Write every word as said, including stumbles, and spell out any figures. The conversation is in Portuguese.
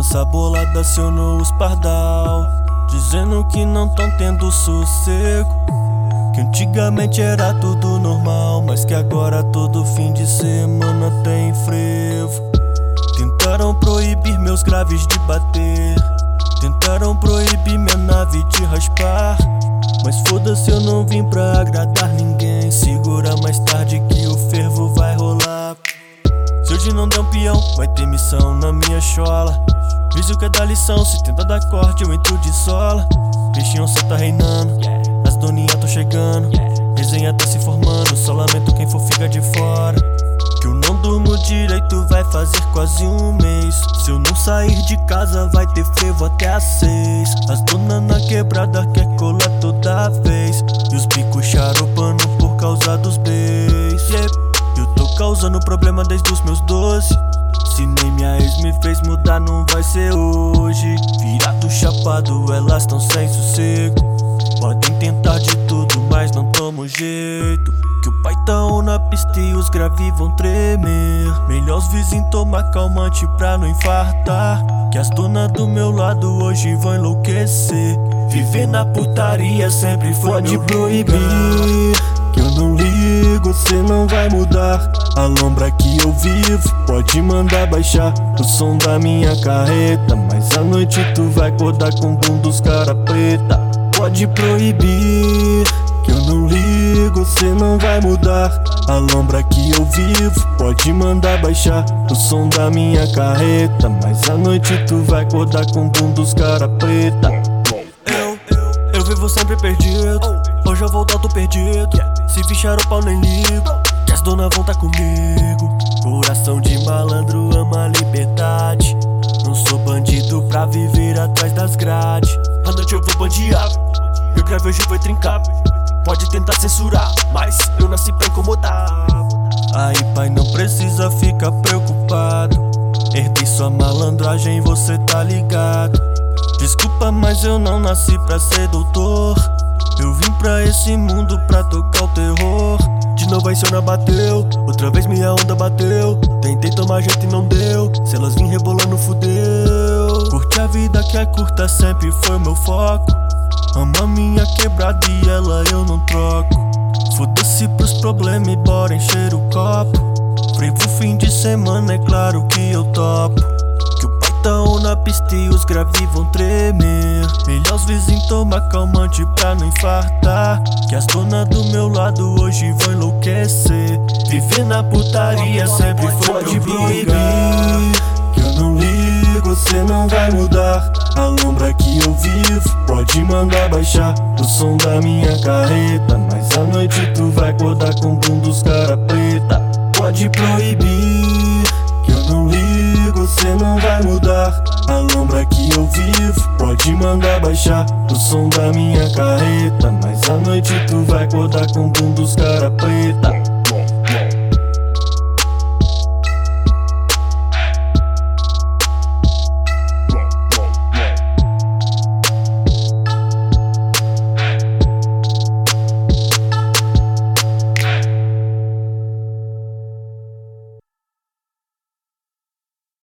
Criança bolada acionou os pardal, dizendo que não tão tendo sossego, que antigamente era tudo normal, mas que agora todo fim de semana tem frevo. Tentaram proibir meus graves de bater, tentaram proibir minha nave de raspar, mas foda-se, eu não vim pra agradar ninguém. Segura mais tarde que o fervo vai rolar. Se hoje não der um peão, vai ter missão na minha chola. Fiz o que é da lição, se tenta dar corte eu entro de sola. Peixinho só tá reinando, as doninhas tão chegando, resenha tá se formando, só lamento quem for fica de fora. Que eu não durmo direito vai fazer quase um mês. Se eu não sair de casa vai ter frevo até às seis. As donas na quebrada quer colar toda vez, e os bicos charopando por causa dos beis. Yeah. Eu tô causando problema desde os meus doze. Se nem minha ex me fez mudar não vai ser hoje. Virado chapado elas tão sem sossego, podem tentar de tudo mas não tomam jeito. Que o pai tá on na pista e os graves vão tremer. Melhor os vizinhos tomar calmante pra não infartar, que as donas do meu lado hoje vão enlouquecer. Viver na putaria sempre foi pode proibir, que eu não ligo, cê não vai mudar. A lombra que eu vivo pode mandar baixar o som da minha carreta, mas à noite tu vai acordar com o bumbum dos cara preta. Pode proibir, que eu não ligo, cê não vai mudar. A lombra que eu vivo pode mandar baixar o som da minha carreta, mas à noite tu vai acordar com o bumbum dos cara preta. Eu, eu vivo sempre perdido, hoje eu volto tô perdido. Se fichar o pau nem ligo, que as donas vão tá comigo. Coração de malandro ama a liberdade, não sou bandido pra viver atrás das grades. À noite eu vou bandear, meu grave hoje foi trincar. Pode tentar censurar, mas eu nasci pra incomodar. Aí pai não precisa ficar preocupado, herdei sua malandragem, você tá ligado. Desculpa, mas eu não nasci pra ser doutor, eu vim pra esse mundo pra tocar o terror. De novo a insônia bateu, outra vez minha onda bateu. Tentei tomar jeito e não deu, se elas vim rebolando fudeu. Curte a vida que é curta sempre foi meu foco, ama minha quebrada e ela eu não troco. Foda-se pros problemas e bora encher o copo. Frevo fim de semana é claro que eu topo. Que o pai tá on na pista e os graves vão tremer. Melhor os vizinhos tomar calmante pra não infartar, que as donas do meu lado hoje vão enlouquecer. Viver na putaria sempre foi pode proibir, que eu não ligo, cê não vai mudar. A lombra que eu vivo pode mandar baixar o som da minha carreta, mas à noite tu vai acordar com o bumbum dos cara preta. Pode proibir, que eu não ligo, cê não vai mudar. A lombra que eu vivo pode mandar baixar o som da minha carreta, mas à noite tu vai acordar com o bumbum dos cara preta.